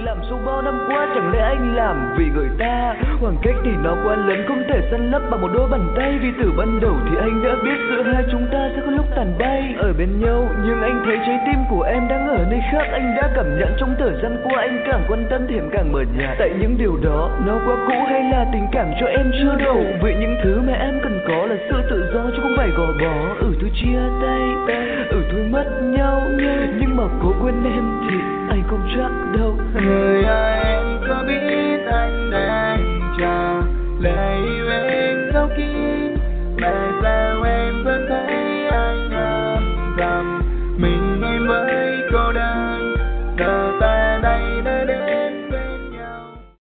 làm suốt bao năm qua, chẳng lẽ anh làm vì người ta? Khoảng cách thì nó quá lớn, không thể san lấp bằng một đôi bàn tay. Vì từ ban đầu thì anh đã biết giữa hai chúng ta sẽ có lúc tàn bay. Ở bên nhau nhưng anh thấy trái tim của em đang ở nơi khác. Anh đã cảm nhận trong thời gian qua anh càng quan tâm thì em càng mờ nhạt. Tại những điều đó nó quá cũ hay là tình cảm cho em chưa đủ? Vì những thứ mà em cần có là sự tự do chứ không phải gò bó. Thôi chia tay, thôi mất nhau, nhưng mà cố quên em thì anh không chắc đâu. Người ơi em có biết anh đang chờ lời yêu em giấu kín, mà sao